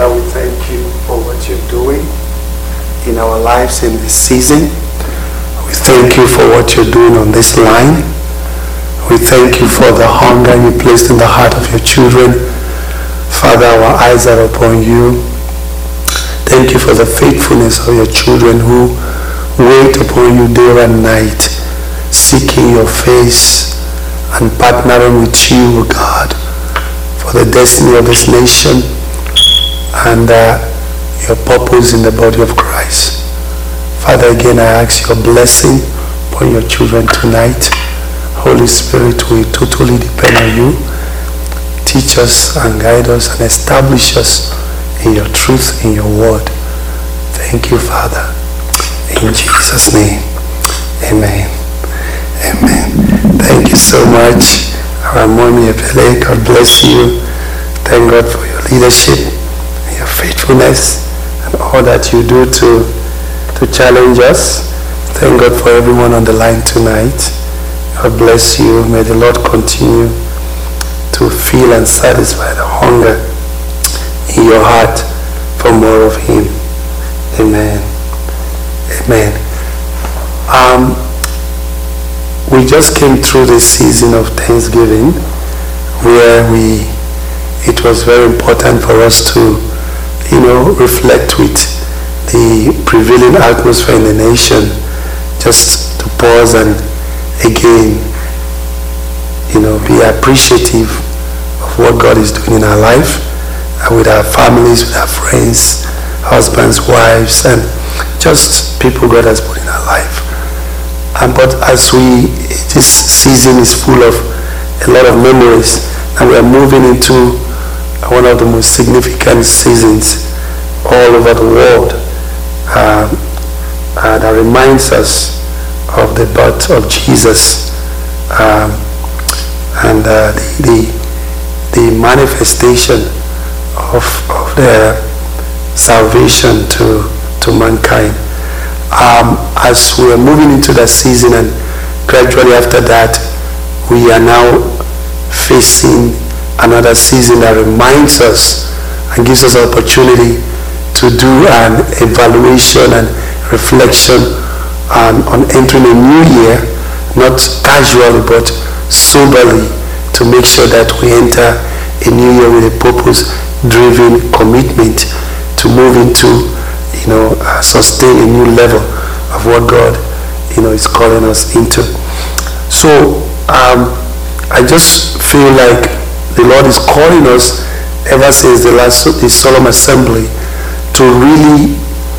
Father, we thank you for what you're doing in our lives in this season. We thank you for what you're doing on this line. We thank you for the hunger you placed in the heart of your children. Father, our eyes are upon you. Thank you for the faithfulness of your children who wait upon you day and night, seeking your face and partnering with you, God, for the destiny of this nation and your purpose in the body of Christ. Father, again, I ask your blessing upon your children tonight. Holy Spirit, we totally depend on you. Teach us and guide us and establish us in your truth, in your word. Thank you, Father. In Jesus' name, amen. Amen. Thank you so much, our mommy Ebele. God bless you. Thank God for your leadership, and your faithfulness, and all that you do to challenge us. Thank God for everyone on the line tonight. God bless you. May the Lord continue to feel and satisfy the hunger in your heart for more of Him. Amen. Amen. We just came through this season of Thanksgiving where it was very important for us to, reflect with the prevailing atmosphere in the nation, just to pause and again, be appreciative of what God is doing in our life, and with our families, with our friends, husbands, wives, and just people God has put in our life. But as this season is full of a lot of memories, and we are moving into one of the most significant seasons all over the world, that reminds us of the birth of Jesus, and the manifestation of the salvation to mankind. As we are moving into that season, and gradually after that, we are now facing another season that reminds us and gives us an opportunity to do an evaluation and reflection on entering a new year, not casually but soberly, to make sure that we enter a new year with a purpose-driven commitment to move into, sustain a new level of what God, is calling us into. So I just feel like the Lord is calling us ever since the solemn assembly to really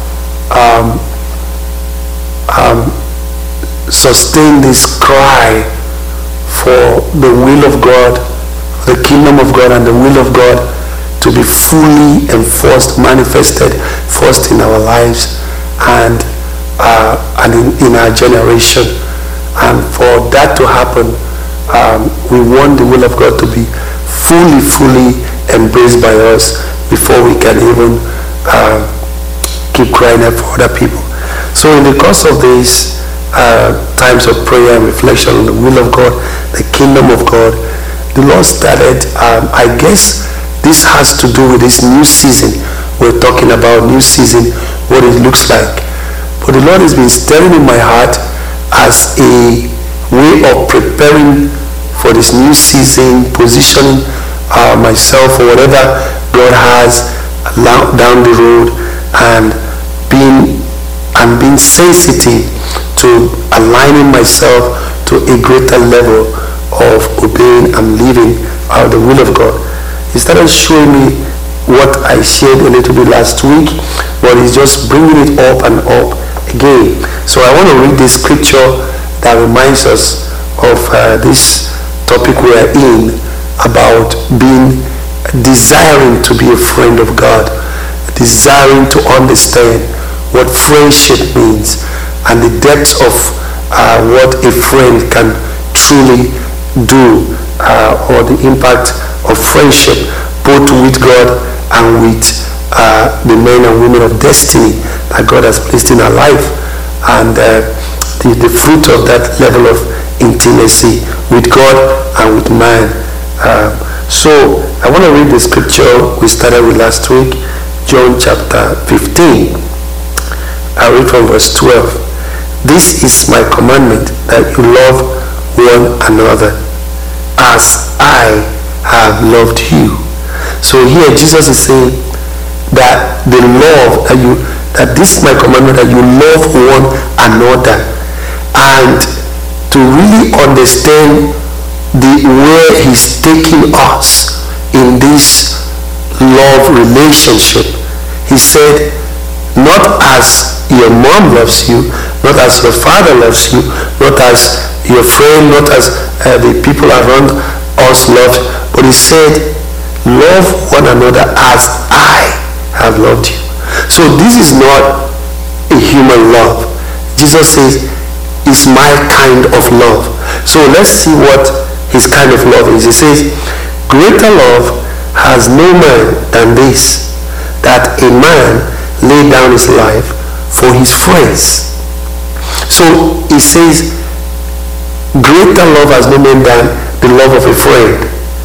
sustain this cry for the will of God, the kingdom of God, and the will of God to be fully enforced, manifested first in our lives and in our generation. And for that to happen, we want the will of God to be fully embraced by us before we can even keep crying out for other people. So in the course of these times of prayer and reflection on the will of God, the kingdom of God, the Lord started, I guess this has to do with this new season. We're talking about new season, what it looks like. But the Lord has been stirring in my heart as a way of preparing for this new season, positioning myself for whatever God has down the road, and being sensitive to aligning myself to a greater level of obeying and living out the will of God. He started showing me what I shared a little bit last week, but he's just bringing it up and up again. So I want to read this scripture that reminds us of this topic we are in, about desiring to be a friend of God, desiring to understand what friendship means and the depth of what a friend can truly do, or the impact of friendship both with God and with the men and women of destiny that God has placed in our life, and the fruit of that level of intimacy with God and with man. So I want to read the scripture we started with last week, John chapter 15. I read from verse 12. This is my commandment, that you love one another as I have loved you. So here Jesus is saying that the love that this is my commandment, that you love one another. And to really understand where he's taking us in this love relationship, he said, not as your mom loves you, not as your father loves you, not as your friend, not as the people around us love, but he said, love one another as I have loved you. So this is not a human love. Jesus says, it's my kind of love. So let's see what his kind of love is. He says, greater love has no man than this, that a man lay down his life for his friends. So he says, greater love has no man than the love of a friend.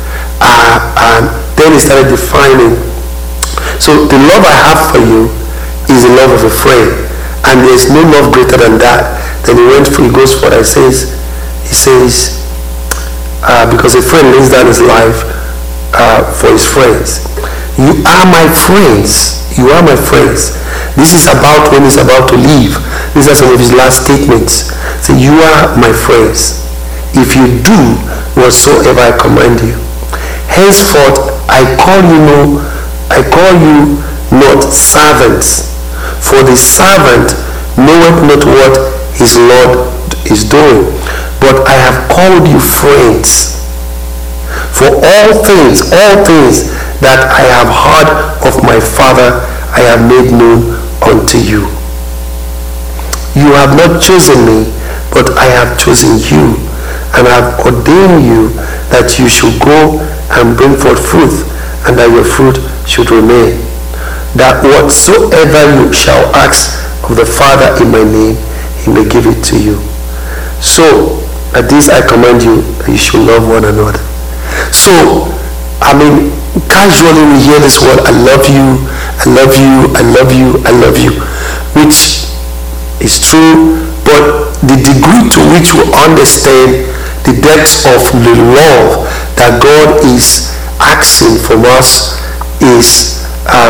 And then he started defining. So the love I have for you is the love of a friend, and there's no love greater than that. Then he goes further. He says, because a friend lays down his life for his friends. You are my friends. You are my friends. This is about when he's about to leave. These are some of his last statements. So you are my friends, if you do whatsoever I command you. Henceforth I call you not servants, for the servant knoweth not what his Lord is doing, but I have called you friends. For all things that I have heard of my Father, I have made known unto you. You have not chosen me, but I have chosen you, and I have ordained you that you should go and bring forth fruit, and that your fruit should remain, that whatsoever you shall ask of the Father in my name, he may give it to you. So at this I command you, that you should love one another. So casually we hear this word, I love you, I love you, I love you, I love you, which is true, but the degree to which we understand the depths of the love that God is asking from us is,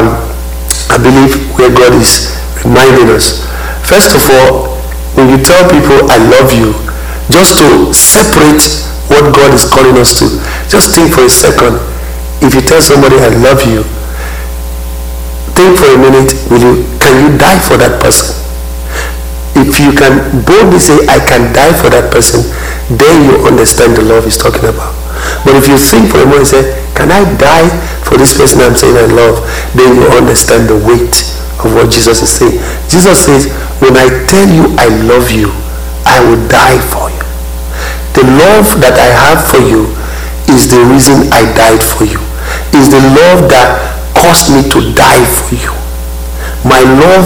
I believe, where God is reminding us. First of all, when you tell people I love you, just to separate what God is calling us to, just think for a second. If you tell somebody I love you, think for a minute, can you die for that person? If you can boldly say I can die for that person, then you understand the love he's talking about. But if you think for a moment and say, can I die for this person I'm saying I love, then you understand the weight of what Jesus is saying. Jesus says, when I tell you I love you, I will die for you. The love that I have for you is the reason I died for you. Is the love that caused me to die for you. My love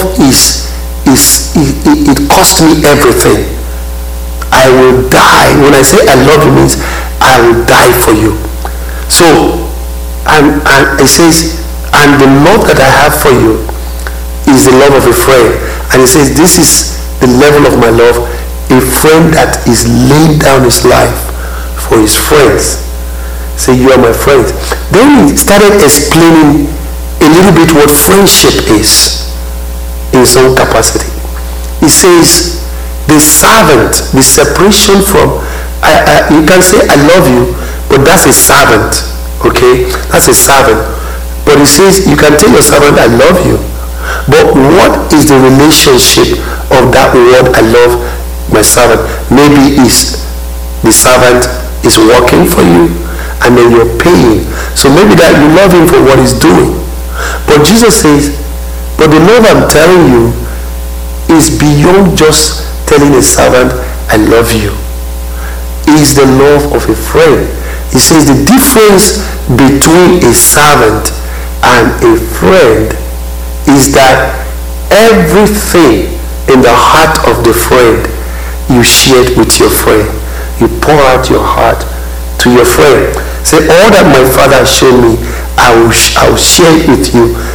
it cost me everything. I will die. When I say I love you, means I will die for you. So, and it says, and the love that I have for you is the love of a friend. And it says, this is the level of my love, a friend that is laying down his life for his friends. Say, you are my friends. Then he started explaining a little bit what friendship is in some capacity. He says, the servant, the separation from, you can say I love you, but that's a servant, okay? That's a servant. But he says, you can tell your servant I love you, but what is the relationship of that word I love my servant? Maybe the servant is working for you, and then you're paying. So maybe that you love him for what he's doing. But Jesus says, but the love I'm telling you is beyond just telling a servant I love you. It is the love of a friend. He says the difference between a servant and a friend is that everything in the heart of the friend you shared with your friend. You pour out your heart to your friend. Say, all that my Father has shown me, I will share it with you,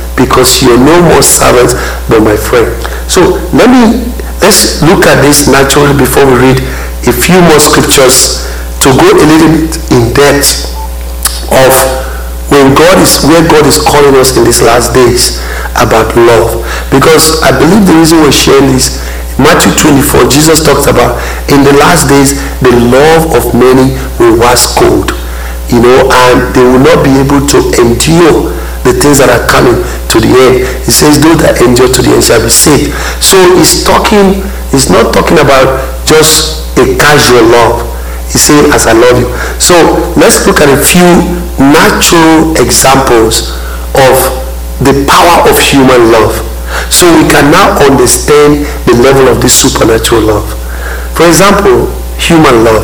because you're no more servants but my friend. So let's look at this naturally before we read a few more scriptures to go a little bit in depth of where God is calling us in these last days about love. Because I believe the reason we're sharing this, Matthew 24, Jesus talked about in the last days the love of many will wax cold, and they will not be able to endure the things that are coming to the end. He says those that endure to the end shall be saved. So he's not talking about just a casual love. He's saying, as I love you. So let's look at a few natural examples of the power of human love, so we can now understand the level of this supernatural love. For example, human love.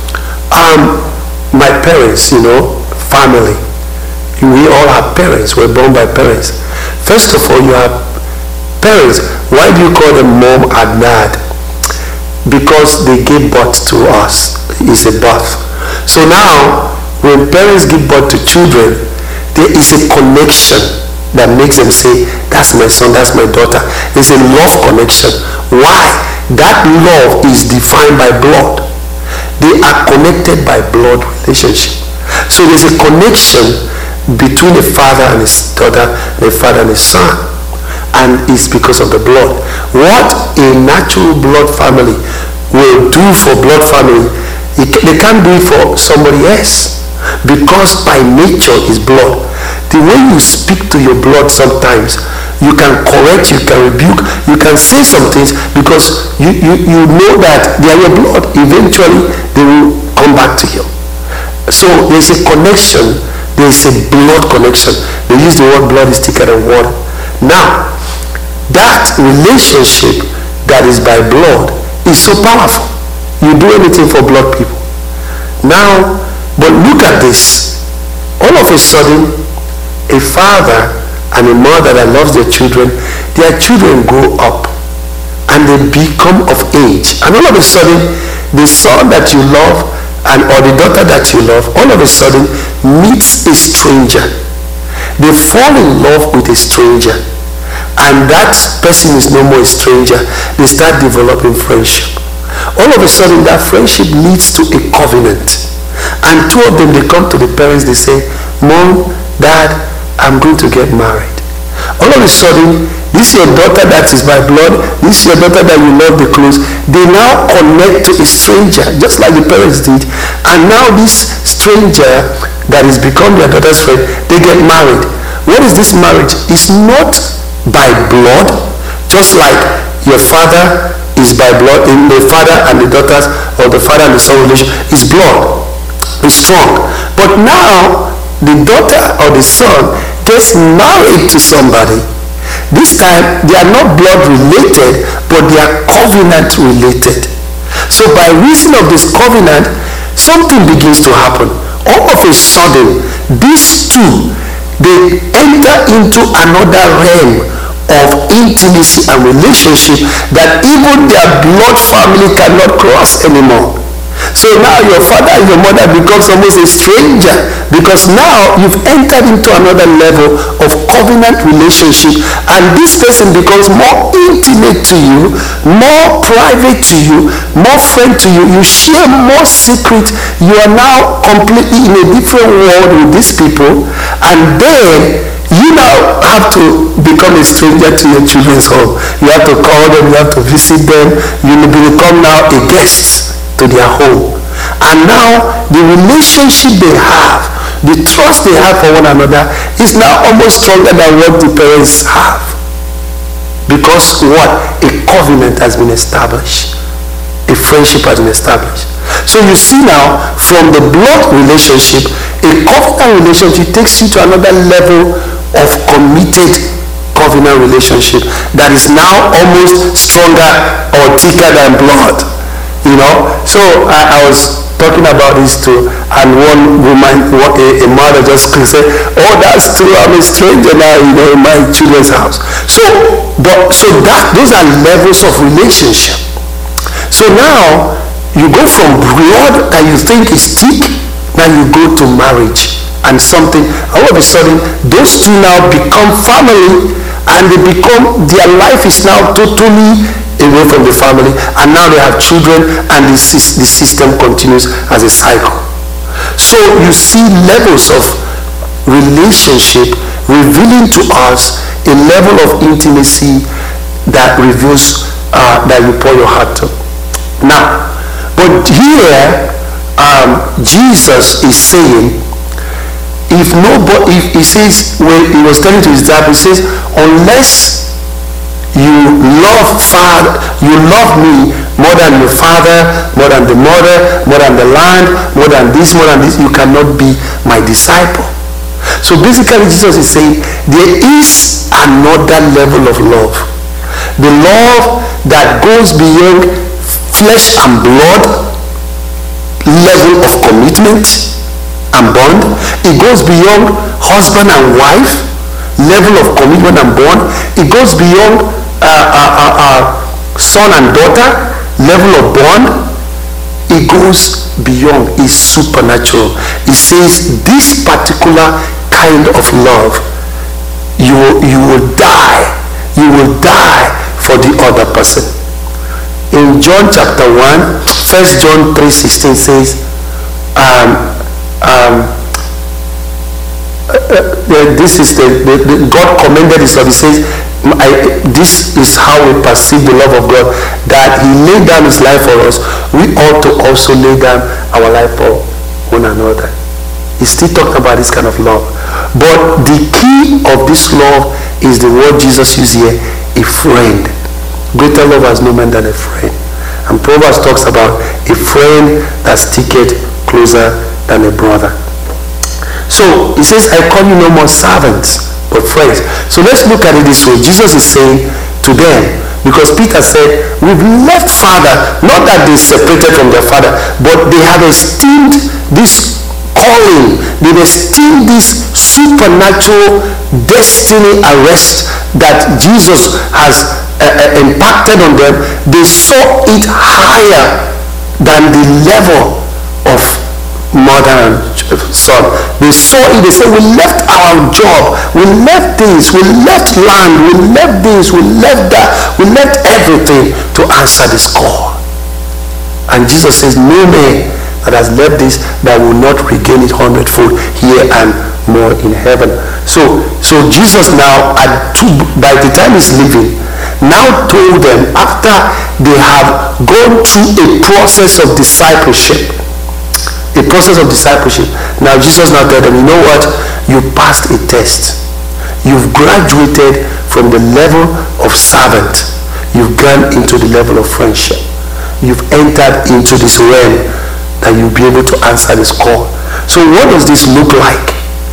My parents, family. We all have parents. We're born by parents. First of all, you have parents. Why do you call them mom and dad? Because they gave birth to us. It's a birth. So now, when parents give birth to children, there is a connection that makes them say, that's my son, that's my daughter. It's a love connection. Why? That love is defined by blood. They are connected by blood relationship. So there's a connection between a father and his daughter, a father and his son, and it's because of the blood. What a natural blood family will do for blood family, they can't do it for somebody else, because by nature is blood. The way you speak to your blood, sometimes you can correct, you can rebuke, you can say some things because you know that they are your blood. Eventually they will come back to you. So there's a connection. There's a blood connection. They use the word blood is thicker than water. Now, that relationship that is by blood is so powerful. You do anything for blood people. Now, but look at this. All of a sudden, a father and a mother that loves their children grow up and they become of age. And all of a sudden, the son that you love or the daughter that you love, all of a sudden meets a stranger. They fall in love with a stranger, and that person is no more a stranger. They start developing friendship. All of a sudden that friendship leads to a covenant, and two of them, they come to the parents, they say, Mom, Dad, I'm going to get married. All of a sudden, this is your daughter that is by blood, this is your daughter that you love the close. They now connect to a stranger, just like the parents did. And now this stranger that has become their daughter's friend, they get married. What is this marriage? It's not by blood, just like your father is by blood, in the father and the daughters, or the father and the son relation is blood. It's strong. But now, the daughter or the son gets married to somebody. This time, they are not blood related, but they are covenant related. So by reason of this covenant, something begins to happen. All of a sudden, these two, they enter into another realm of intimacy and relationship that even their blood family cannot cross anymore. So now your father and your mother becomes almost a stranger, because now you've entered into another level of covenant relationship, and this person becomes more intimate to you, more private to you, more friend to you. You share more secrets. You are now completely in a different world with these people, and then you now have to become a stranger to your children's home. You have to call them, you have to visit them, you will become now a guest to their home. And now the relationship they have, the trust they have for one another is now almost stronger than what the parents have. Because what? A covenant has been established. A friendship has been established. So you see now, from the blood relationship, a covenant relationship takes you to another level of committed covenant relationship that is now almost stronger or thicker than blood. So I was talking about this too, and one woman, a mother just said, oh, that's true, I'm a stranger now, in my children's house. So those are levels of relationship. So now you go from blood that you think is thick, now you go to marriage, and something, all of a sudden those two now become family, and their life is now totally away from the family, and now they have children, and the system continues as a cycle. So you see levels of relationship revealing to us a level of intimacy that reveals that you pour your heart to. Now, but here Jesus is saying, if he says, when he was telling to his disciples, he says, unless you love me more than your father, more than the mother, more than the land, more than this, you cannot be my disciple. So basically Jesus is saying there is another level of love. The love that goes beyond flesh and blood level of commitment and bond. It goes beyond husband and wife level of commitment and bond. It goes beyond son and daughter level of bond. It goes beyond, is supernatural. It says this particular kind of love, you will die for the other person. In John chapter 1, 1 John 3:16 says, this is the God commended his love. He says, this is how we perceive the love of God, that he laid down his life for us. We ought to also lay down our life for one another. He's still talking about this kind of love. But the key of this love is the word Jesus used here, a friend. Greater love has no man than a friend. And Proverbs talks about a friend that sticketh closer than a brother. So he says, I call you no more servants, but friends. So let's look at it this way. Jesus is saying to them, because Peter said, we've left Father, not that they separated from their Father, but they have esteemed this calling, they esteemed this supernatural destiny arrest that Jesus has impacted on them. They saw it higher than the level of mother and son. They saw it, they said, we left our job, we left this, we left land, we left this, we left that, we left everything to answer this call. And Jesus says, no man that has left this that will not regain it 100-fold here and more in heaven. So Jesus now, by the time he's leaving, now told them, after they have gone through a process of discipleship, now Jesus now told them, you know what, you passed a test. You've graduated from the level of servant, you've gone into the level of friendship, you've entered into this realm that you'll be able to answer this call. So what does this look like?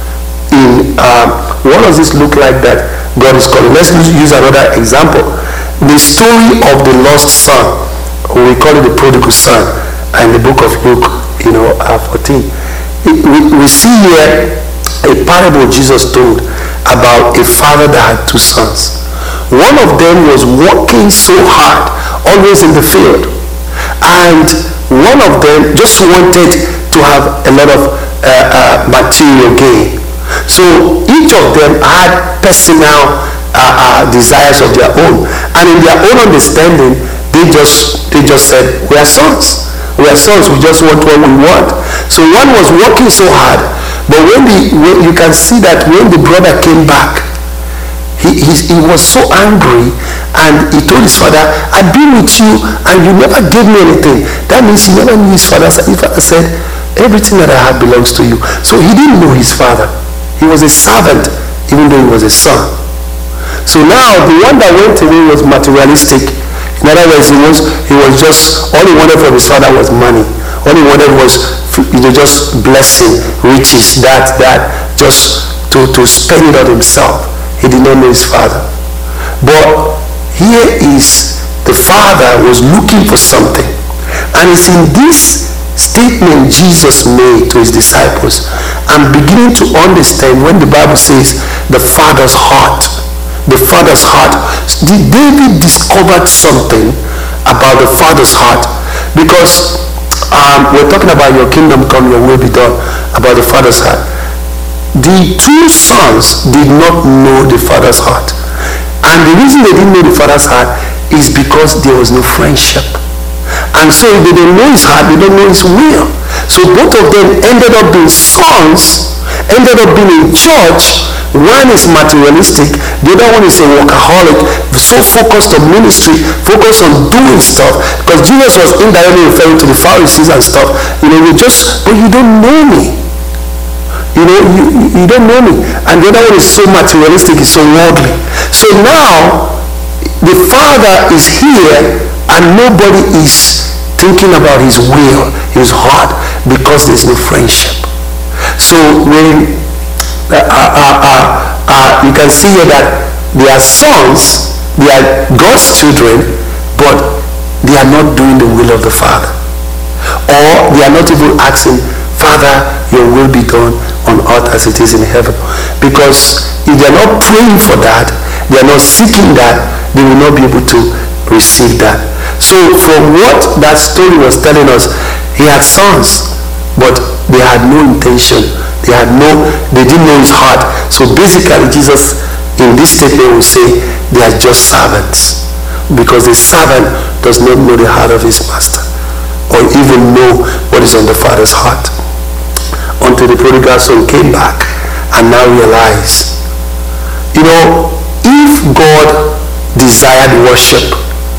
What does this look like that God is calling? Let's use another example. The story of the lost son, we call it the prodigal son, in the book of Luke, 14. We see here a parable Jesus told about a father that had two sons. One of them was working so hard, always in the field, and one of them just wanted to have a lot of material gain. So each of them had personal desires of their own, and in their own understanding, they just said, we are sons. We just want what we want. So one was working so hard, but when you can see that when the brother came back, he was so angry, and he told his father, I've been with you and you never gave me anything. That means he never knew his father. His father said, everything that I have belongs to you. So he didn't know his father. He was a servant, even though he was a son. So now the one that went away was materialistic. In other words, he was just, all he wanted from his father was money. All he wanted was just blessing, riches, that just to spend it on himself. He did not know his father. But here is the father was looking for something. And it's in this statement Jesus made to his disciples, I'm beginning to understand when the Bible says the father's heart. The father's heart. David discovered something about the father's heart, because we're talking about your kingdom come, your will be done, about the father's heart. the two sons did not know the father's heart. And the reason they didn't know the father's heart is because there was no friendship. And so if they don't know his heart, they don't know his will. So both of them ended up being sons, ended up being in church. One is materialistic, the other one is a workaholic, so focused on ministry, focused on doing stuff. Because Jesus was indirectly referring to the Pharisees and stuff. But you don't know me. You don't know me. And the other one is so materialistic, he's so worldly. So now, the Father is here and nobody is thinking about his will, his heart, because there's no friendship. So when you can see here that they are sons, they are God's children, but they are not doing the will of the Father. Or they are not even asking, Father, your will be done on earth as it is in heaven. Because if they are not praying for that, they are not seeking that, they will not be able to receive that. So from what that story was telling us, he had sons, but they had no intention. They didn't know his heart. So basically Jesus in this statement will say they are just servants, because the servant does not know the heart of his master or even know what is on the Father's heart. Until the prodigal son came back and now realized, if God desired worship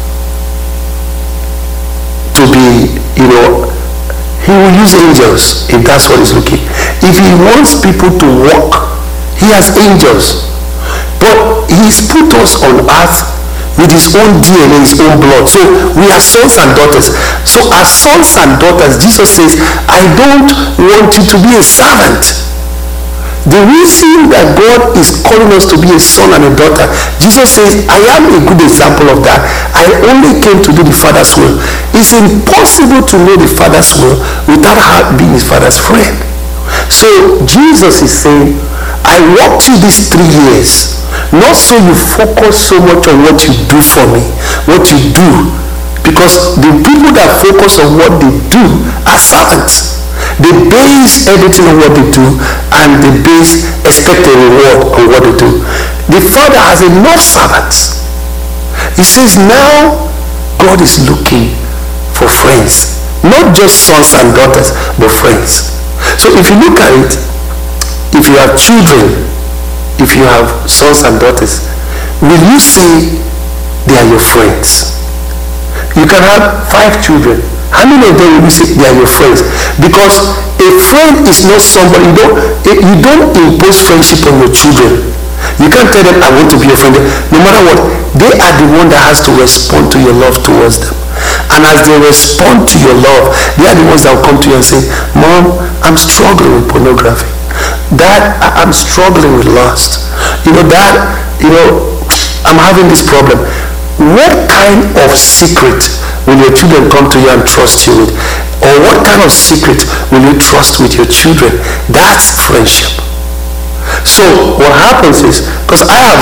to be, he will use angels if that's what he's looking. If he wants people to walk, he has angels. But he's put us on earth with his own DNA, his own blood. So we are sons and daughters. So as sons and daughters, Jesus says, I don't want you to be a servant. The reason that God is calling us to be a son and a daughter, Jesus says, I am a good example of that. I only came to do the Father's will. It's impossible to know the Father's will without being his Father's friend. So Jesus is saying, I walked you these 3 years, not so you focus so much on what you do for me, what you do. Because the people that focus on what they do are servants. They base everything on what they do, and they expect a reward on what they do. The Father has enough servants. He says now God is looking for friends, not just sons and daughters, but friends. So if you look at it, if you have children, if you have sons and daughters, will you say they are your friends? You can have 5 children. How many of them will you say they are your friends? Because a friend is not somebody, you don't impose friendship on your children. You can't tell them, I want to be your friend. No matter what, they are the one that has to respond to your love towards them. And as they respond to your love, they are the ones that will come to you and say, Mom, I'm struggling with pornography. Dad, I'm struggling with lust. Dad, I'm having this problem. What kind of secret will your children come to you and trust you with? Or what kind of secret will you trust with your children? That's friendship. So what happens is, because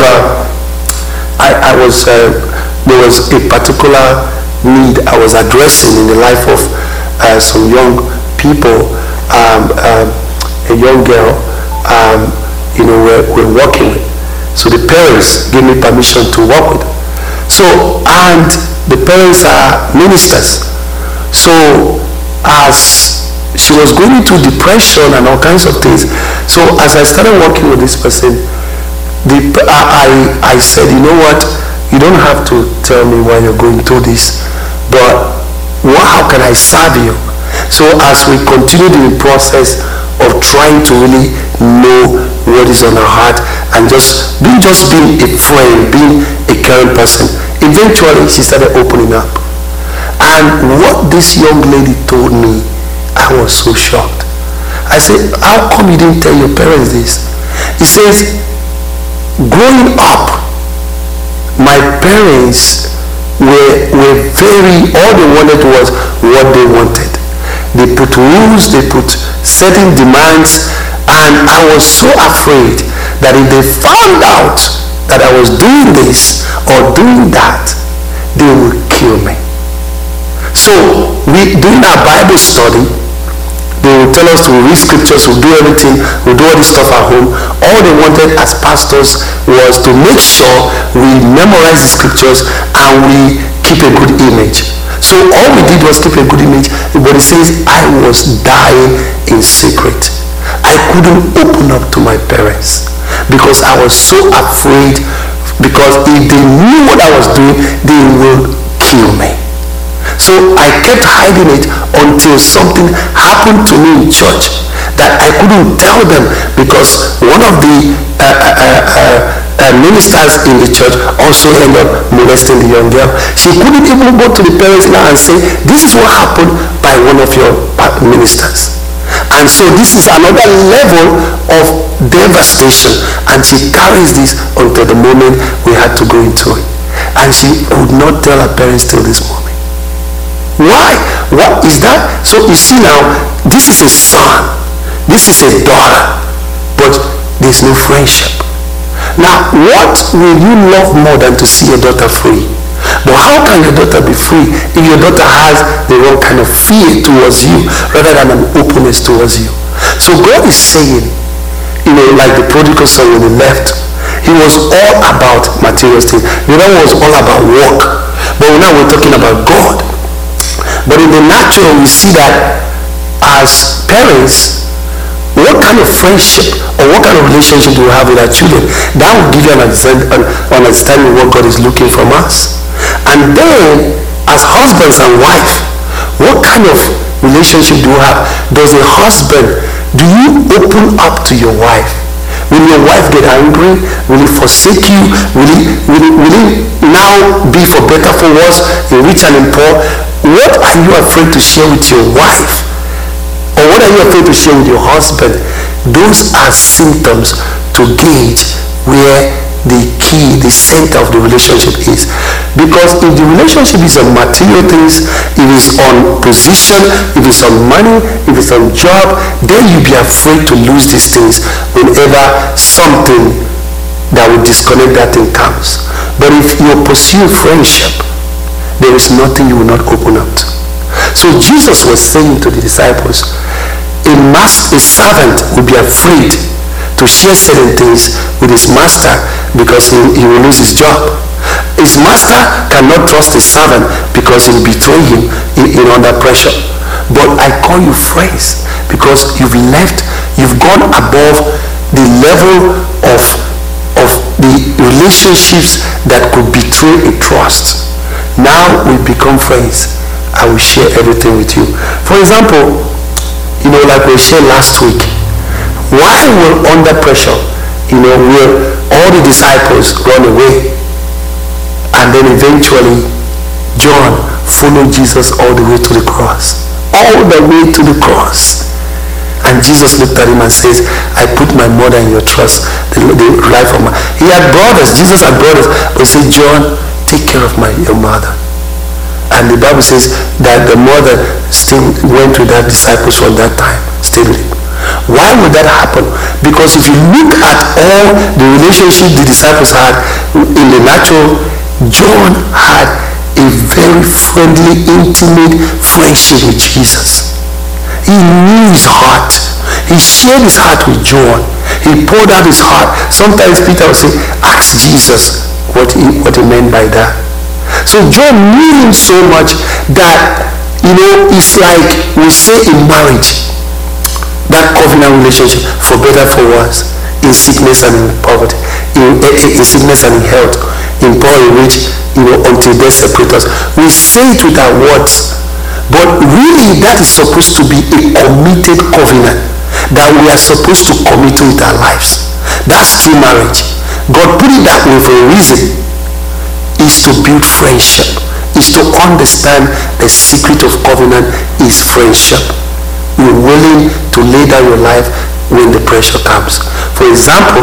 there was a particular need I was addressing in the life of some young people, a young girl, we're working with. So the parents gave me permission to work with. So, and the parents are ministers. So as she was going into depression and all kinds of things, so as I started working with this person, I said, you know what, you don't have to tell me why you're going through this, but how can I serve you? So as we continued in the process of trying to really know what is on her heart and just being a friend, being a caring person, eventually she started opening up. And what this young lady told me, I was so shocked. I said, how come you didn't tell your parents this? He says, growing up, my parents were very, all they wanted was what they wanted. They put rules, they put certain demands, and I was so afraid that if they found out that I was doing this or doing that, they would kill me. So during our Bible study, They will tell us to read scriptures, we'll do everything, we'll do all this stuff at home. All they wanted as pastors was to make sure we memorize the scriptures and we keep a good image. So all we did was keep a good image, but it says I was dying in secret. I couldn't open up to my parents because I was so afraid, because if they knew what I was doing, they will kill me. So I kept hiding it until something happened to me in church that I couldn't tell them, because one of the ministers in the church also ended up molesting the young girl. She couldn't even go to the parents now and say, this is what happened by one of your ministers. And so this is another level of devastation, and she carries this until the moment we had to go into it. And she could not tell her parents till this moment. Why? What is that? So you see now, this is a son, this is a daughter, but there's no friendship. Now, what will you love more than to see your daughter free? But how can your daughter be free if your daughter has the wrong kind of fear towards you rather than an openness towards you? So God is saying, like the prodigal son when he left, he was all about material things. The other one was all about work. But now we're talking about God. But in the natural, we see that as parents, what kind of friendship or what kind of relationship do we have with our children? That will give you an understanding of what God is looking from us. And then, as husbands and wife, what kind of relationship do you have? Does a husband, do you open up to your wife? Will your wife get angry? Will he forsake you? Will he now be for better, for worse, in rich and in poor? What are you afraid to share with your wife? Or what are you afraid to share with your husband? Those are symptoms to gauge where the key, the center of the relationship is. Because if the relationship is on material things, if it's on position, if it's on money, if it's on job, then you'll be afraid to lose these things whenever something that will disconnect that thing comes. But if you pursue friendship, there is nothing you will not open up to. So Jesus was saying to the disciples, a servant will be afraid to share certain things with his master because he will lose his job. His master cannot trust his servant because he will betray him under pressure. But I call you friends because you've gone above the level of the relationships that could betray a trust. Now we become friends. I will share everything with you. For example, like we shared last week, why will under pressure, will all the disciples run away? And then eventually, John followed Jesus all the way to the cross. All the way to the cross. And Jesus looked at him and says, I put my mother in your trust. The life of he had brothers. Jesus had brothers. But he said, John, take care of your mother. And the Bible says that the mother still went with that disciples from that time. Stayed with him. Why would that happen? Because if you look at all the relationship the disciples had in the natural, John had a very friendly, intimate friendship with Jesus. He knew his heart. He shared his heart with John. He poured out his heart. Sometimes Peter would say, ask Jesus what he meant by that. So John knew him so much that, it's like we say in marriage, that covenant relationship, for better, for worse, in sickness and in poverty, in sickness and in health, in poor and rich, until death separate us. We say it with our words, but really that is supposed to be a committed covenant that we are supposed to commit to with our lives. That's true marriage. God put it that way for a reason. Is to build friendship, is to understand the secret of covenant is friendship. You're willing to lay down your life when the pressure comes. For example,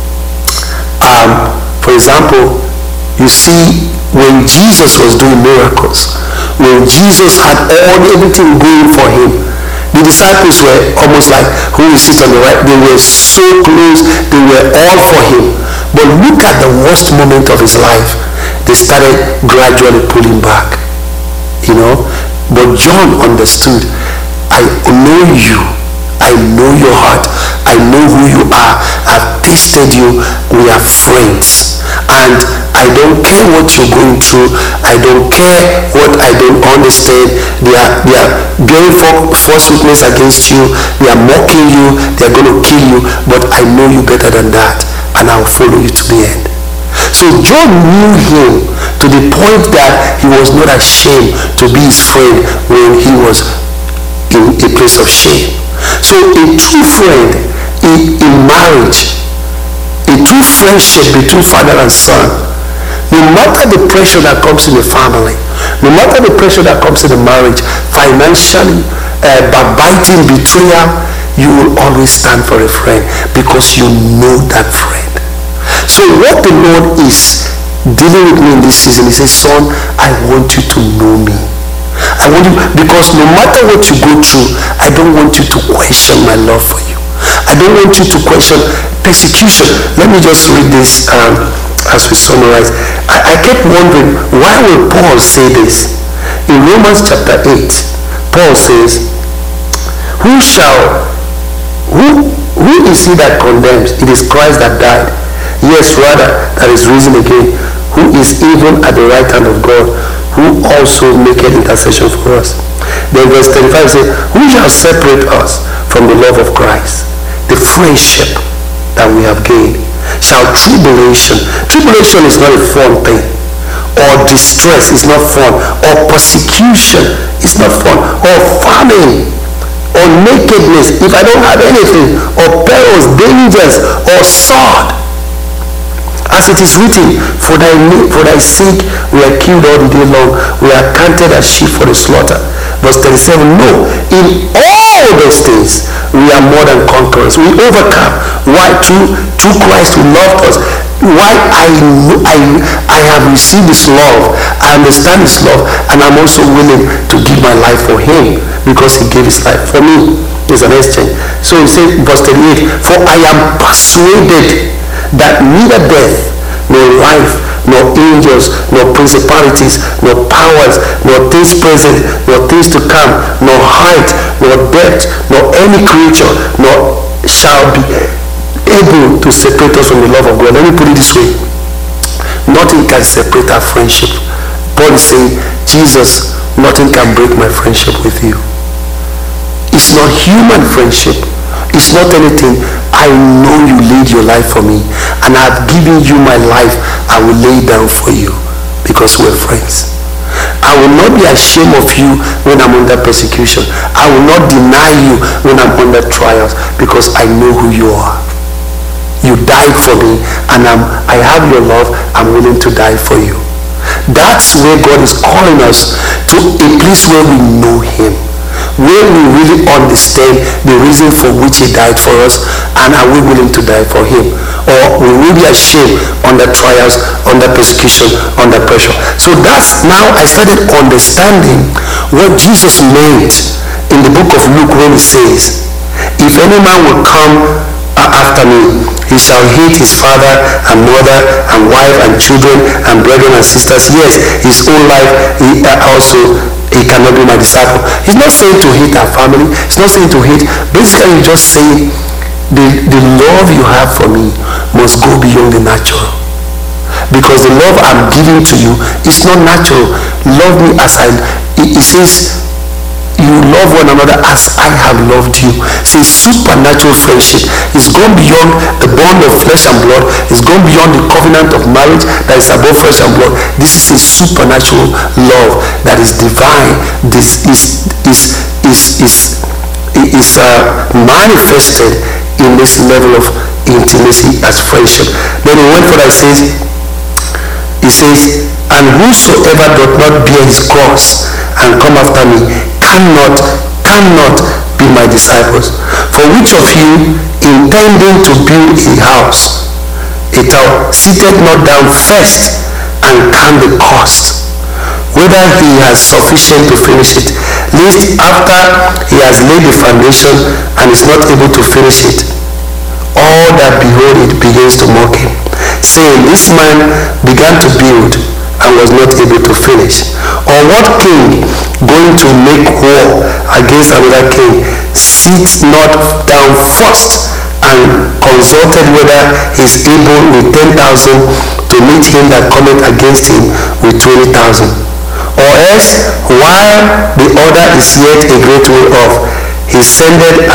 you see when Jesus was doing miracles, when Jesus had everything going for him, the disciples were almost like, who will sit on the right? They were so close, they were all for him. But look at the worst moment of his life. They started gradually pulling back, But John understood. I know you. I know your heart. I know who you are. I've tasted you. We are friends. And I don't care what you're going through. I don't care what I don't understand. They are bearing false witness against you. They are mocking you. They are going to kill you. But I know you better than that. And I'll follow you to the end. So Job knew him to the point that he was not ashamed to be his friend when he was in a place of shame. So a true friend in marriage, a true friendship between father and son, no matter the pressure that comes in the family, no matter the pressure that comes in the marriage, financially, backbiting, betrayal, you will always stand for a friend because you know that friend. So what the Lord is dealing with me in this season, he says, son, I want you to know me. I want you, because no matter what you go through, I don't want you to question my love for you. I don't want you to question persecution. Let me just read this as we summarize. I kept wondering, why will Paul say this? In Romans chapter 8, Paul says, who is he that condemns? It is Christ that died. Yes, rather, that is risen again, who is even at the right hand of God, who also maketh intercession for us. Then verse 35 says, who shall separate us from the love of Christ? The friendship that we have gained. Shall tribulation is not a fun thing, or distress is not fun, or persecution is not fun, or famine, or nakedness, if I don't have anything, or perils, dangers, or sword. As it is written, for thy sake we are killed all the day long. We are counted as sheep for the slaughter. Verse 37, no, in all those things we are more than conquerors. We overcome. Why? Through Christ who loved us. Why? I have received his love. I understand his love, and I'm also willing to give my life for him because he gave his life for me. There's an exchange. So he says, verse 38, for I am persuaded that neither death, nor life, nor angels, nor principalities, nor powers, nor things present, nor things to come, nor height, nor depth, nor any creature, nor shall be able to separate us from the love of God. Let me put it this way. Nothing can separate our friendship. Paul is saying, Jesus, nothing can break my friendship with you. It's not human friendship. It's not anything. I know you laid your life for me, and I've given you my life. I will lay it down for you because we're friends. I will not be ashamed of you when I'm under persecution. I will not deny you when I'm under trials because I know who you are. You died for me, and I have your love. I'm willing to die for you. That's where God is calling us to a place where we know him, where we really understand the reason for which he died for us, and are we willing to die for him? Or will we be ashamed under trials, under persecution, under pressure? So that's now I started understanding what Jesus meant in the book of Luke when he says, if any man will come after me, he shall hate his father and mother and wife and children and brethren and sisters. Yes, his own life he cannot be my disciple. He's not saying to hate our family. He's not saying to hate. Basically, he's just saying the love you have for me must go beyond the natural. Because the love I'm giving to you is not natural. Love me as he says, you love one another as I have loved you. So it's supernatural friendship. It's gone beyond the bond of flesh and blood. It's gone beyond the covenant of marriage that is above flesh and blood. This is a supernatural love that is divine. This is manifested in this level of intimacy as friendship. Then he went further. He says, and whosoever doth not bear his cross and come after me cannot be my disciples. For which of you, intending to build a house, a tower, sitteth not down first and count the cost, whether he has sufficient to finish it, lest after he has laid the foundation and is not able to finish it, all that behold it begins to mock him, saying, this man began to build and was not able to finish? Or what king going to make war against another king sits not down first and consulted whether he is able with 10,000 to meet him that cometh against him with 20,000? Or else, while the other is yet a great way off, he sendeth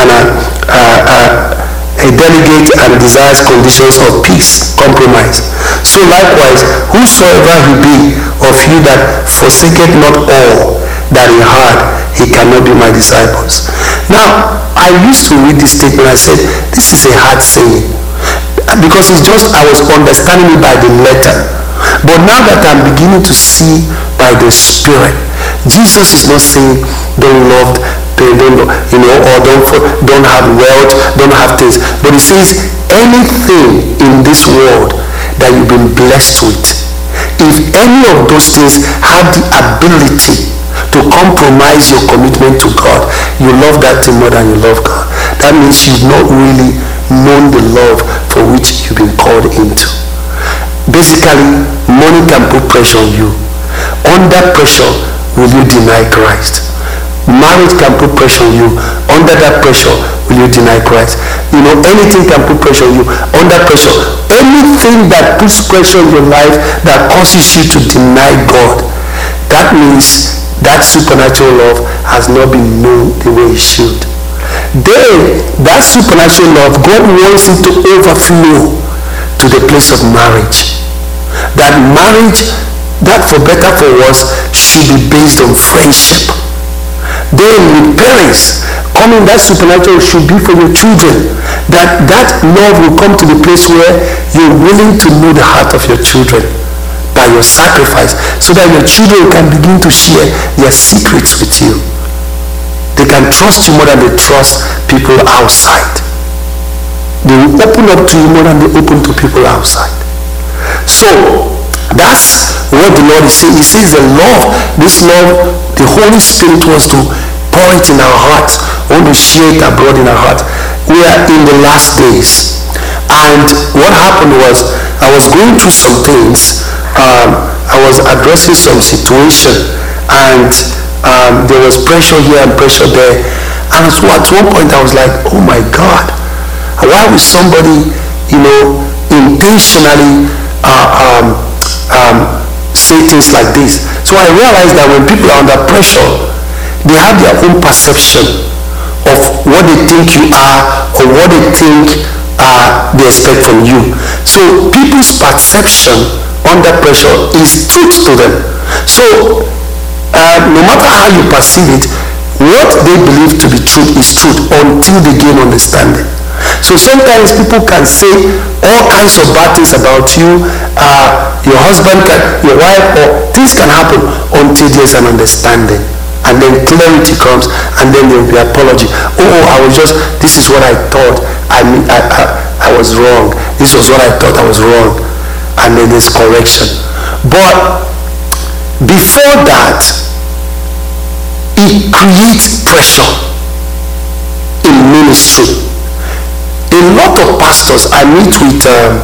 a delegate and desires conditions of peace, compromise. So likewise, whosoever he be of you that forsaketh not all that he had, he cannot be my disciples. Now, I used to read this statement, I said, this is a hard saying. Because it's just, I was understanding it by the letter. But now that I'm beginning to see by the Spirit, Jesus is not saying don't love, or don't have wealth, don't have things. But he says anything in this world that you've been blessed with, if any of those things have the ability to compromise your commitment to God, you love that thing more than you love God. That means you've not really known the love for which you've been called into. Basically, money can put pressure on you. Under pressure, will you deny Christ? Marriage can put pressure on you. Under that pressure, will you deny Christ? Anything can put pressure on you. Under pressure, anything that puts pressure on your life that causes you to deny God, that means that supernatural love has not been known the way it should. Then, that supernatural love, God wants it to overflow to the place of marriage. That marriage, that for better for worse, should be based on friendship. Then with parents, that supernatural should be for your children. That love will come to the place where you're willing to know the heart of your children by your sacrifice, so that your children can begin to share their secrets with you. They can trust you more than they trust people outside. They will open up to you more than they open to people outside. So that's what the Lord is saying. He says this love, the Holy Spirit wants to pour it in our hearts, want to share it abroad in our hearts. We are in the last days. And what happened was, I was going through some things. I was addressing some situation, and there was pressure here and pressure there. And at one point I was like, oh my God, why would somebody, intentionally say things like this? So I realized that when people are under pressure, they have their own perception of what they think you are, or what they think they expect from you. So people's perception under pressure is truth to them. So no matter how you perceive it, what they believe to be truth is truth until they gain understanding. So sometimes people can say all kinds of bad things about you, your husband, your wife, or things can happen until there's an understanding. And then clarity comes, and then there will be apology. This is what I thought. I was wrong. This was what I thought I was wrong. And then there's correction. But before that, it creates pressure in ministry. A lot of pastors, I meet with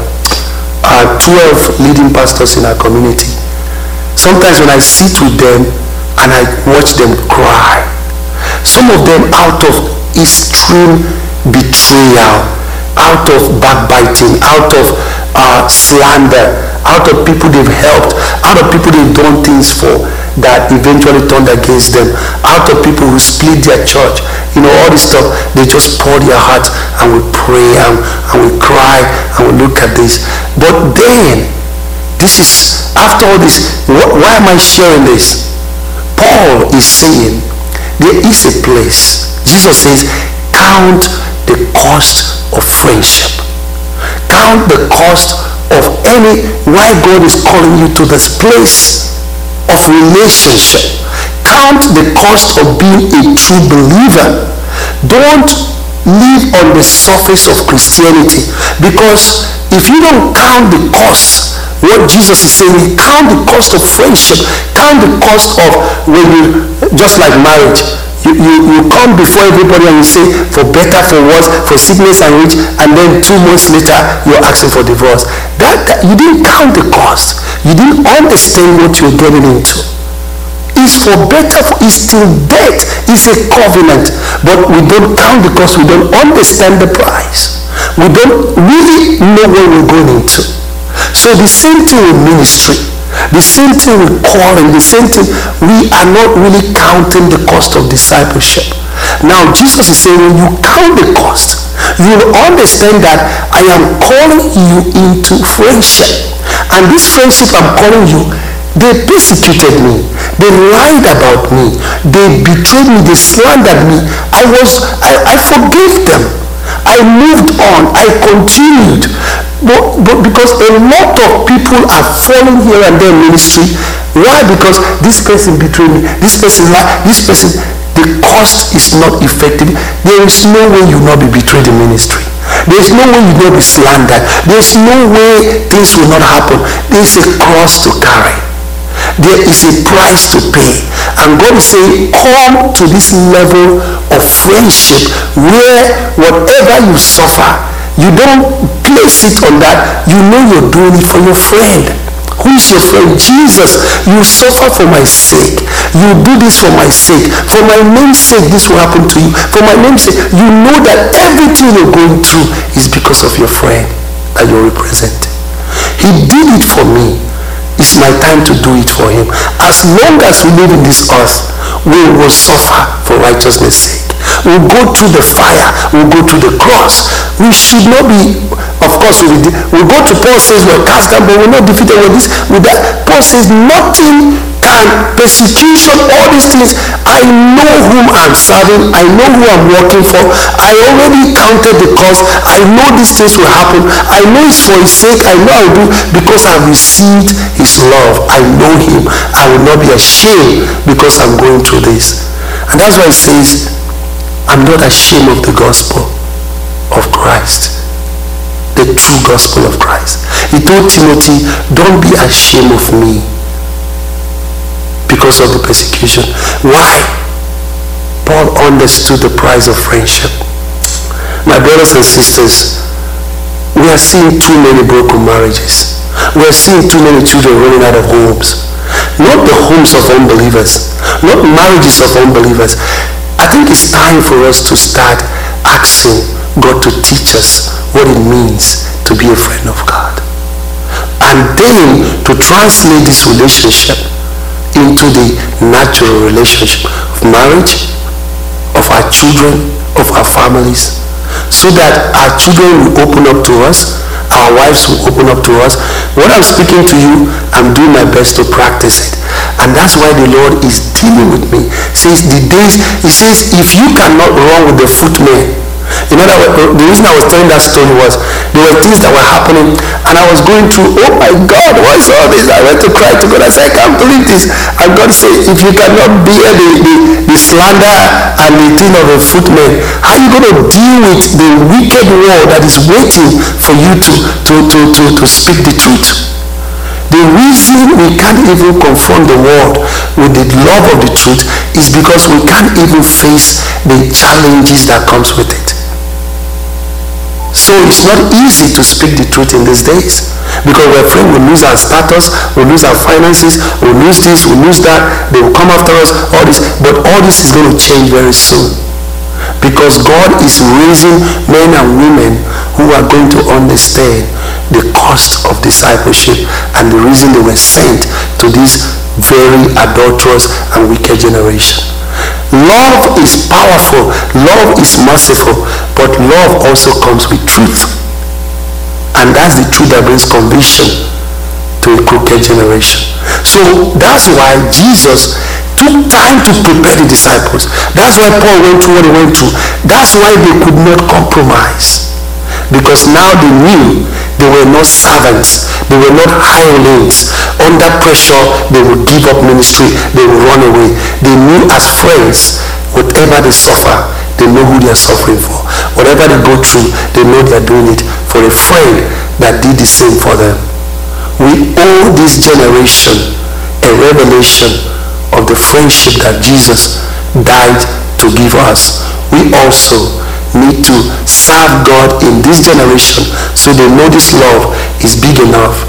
12 leading pastors in our community. Sometimes when I sit with them and I watch them cry, some of them out of extreme betrayal, out of backbiting, out of slander, out of people they've helped, out of people they've done things for that eventually turned against them, out of people who split their church, all this stuff. They just pour their hearts, and we pray and we cry and we look at this. But then, this is, after all this, why am I sharing this? Paul is saying there is a place. Jesus says, count the cost of friendship. Count the cost of why God is calling you to this place of relationship. Count the cost of being a true believer. Don't live on the surface of Christianity, because if you don't count the cost, what Jesus is saying, count the cost of friendship, count the cost of when you, just like marriage, you come before everybody and you say, for better, for worse, for sickness and rich, and then 2 months later you're asking for divorce. That you didn't count the cost. You didn't understand what you're getting into. It's for better, it's till death. It's a covenant. But we don't count because we don't understand the price. We don't really know what we're going into. So the same thing with ministry. The same thing with calling. The same thing. We are not really counting the cost of discipleship. Now Jesus is saying when you count the cost, you will understand that I am calling you into friendship. And this friendship I'm calling you, they persecuted me. They lied about me. They betrayed me. They slandered me. I forgave them. I moved on. I continued. But because a lot of people are falling here and there in ministry. Why? Because this person betrayed me. This person lied. This person. The cost is not effective. There is no way you will not be betrayed in ministry. There is no way you will not be slandered. There is no way things will not happen. There is a cross to carry. There is a price to pay. And God is saying, come to this level of friendship where whatever you suffer, you don't place it on that. You know you're doing it for your friend. Who is your friend? Jesus. You suffer for my sake. You do this for my sake. For my name's sake, this will happen to you. For my name's sake, you know that everything you're going through is because of your friend that you're representing. He did it for me. It's my time to do it for him. As long as we live in this earth, we will suffer for righteousness' sake. We'll go through the fire. We'll go through the cross. We should not be, of course, we'll go to Paul says we're cast down, but we're not defeated with this, with that. Paul says nothing can, persecution, all these things, I know whom I'm serving. I know who I'm working for. I already counted the cost. I know these things will happen. I know it's for his sake. I know I'll do because I've received his love. I know him. I will not be ashamed because I'm going through this. And that's why it says, I'm not ashamed of the gospel of Christ. The true gospel of Christ. He told Timothy, don't be ashamed of me because of the persecution. Why? Paul understood the price of friendship. My brothers and sisters, we are seeing too many broken marriages. We are seeing too many children running out of homes. Not the homes of unbelievers, not marriages of unbelievers. I think it's time for us to start asking God to teach us what it means to be a friend of God. And then to translate this relationship into the natural relationship of marriage, of our children, of our families, so that our children will open up to us, our wives will open up to us. What I'm speaking to you, I'm doing my best to practice it. And that's why the Lord is dealing with me. Says the days, he says, if you cannot run with the footmen. You know, the reason I was telling that story was there were things that were happening and I was going through, oh my God, what is all this? I went to cry to God. I said, I can't believe this. And God said, if you cannot bear the slander and the thing of a footman, how are you going to deal with the wicked world that is waiting for you to speak the truth? The reason we can't even confront the world with the love of the truth is because we can't even face the challenges that comes with it. So it's not easy to speak the truth in these days because we're afraid we'll lose our status, we'll lose our finances, we'll lose this, we'll lose that, they will come after us, all this. But all this is going to change very soon because God is raising men and women who are going to understand the cost of discipleship and the reason they were sent to this very adulterous and wicked generation. Love is powerful, love is merciful, but love also comes with truth. And that's the truth that brings conviction to a crooked generation. So that's why Jesus took time to prepare the disciples. That's why Paul went through what he went through. That's why they could not compromise. Because now they knew they were not servants, they were not hirelings. Under pressure, they would give up ministry, they would run away. They knew as friends, whatever they suffer, they know who they are suffering for. Whatever they go through, they know they are doing it for a friend that did the same for them. We owe this generation a revelation of the friendship that Jesus died to give us. We also need to serve God in this generation so they know this love is big enough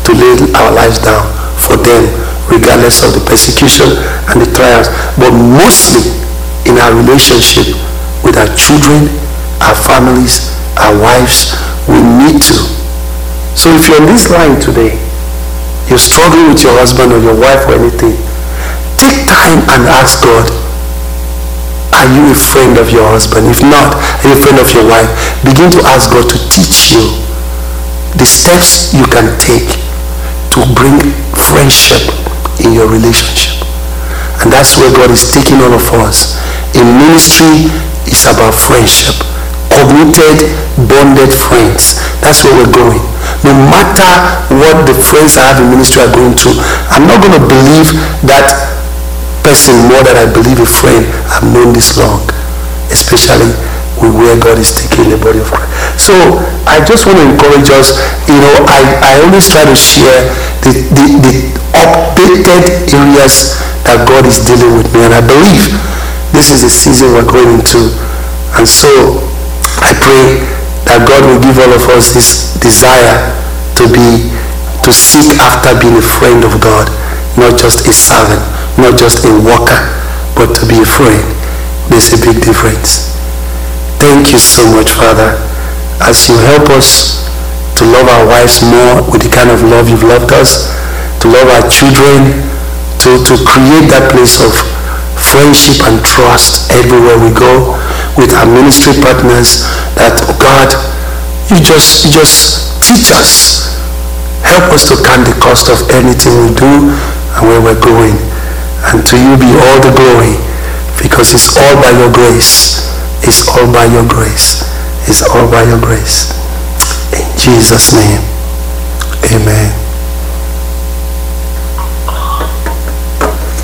to lay our lives down for them, regardless of the persecution and the trials, but mostly in our relationship with our children, our families, our wives. We need to. So if you're on this line today, you're struggling with your husband or your wife or anything, take time and ask God, are you a friend of your husband? If not, are you a friend of your wife? Begin to ask God to teach you the steps you can take to bring friendship in your relationship. And that's where God is taking all of us. In ministry, it's about friendship. Committed, bonded friends. That's where we're going. No matter what the friends I have in ministry are going through, I'm not going to believe that person more than I believe a friend I've known this long, especially with where God is taking the body of Christ. So I just want to encourage us. I always try to share the updated areas that God is dealing with me, and I believe this is the season we're going into. And so I pray that God will give all of us this desire to seek after being a friend of God, not just a servant, not just a worker, but to be a friend. There's a big difference. Thank you so much, Father, as you help us to love our wives more with the kind of love you've loved us, to love our children, to create that place of friendship and trust everywhere we go, with our ministry partners, that, oh God, you just teach us. Help us to count the cost of anything we do and where we're going. And to you be all the glory, because it's all by your grace. It's all by your grace. It's all by your grace. In Jesus' name, amen.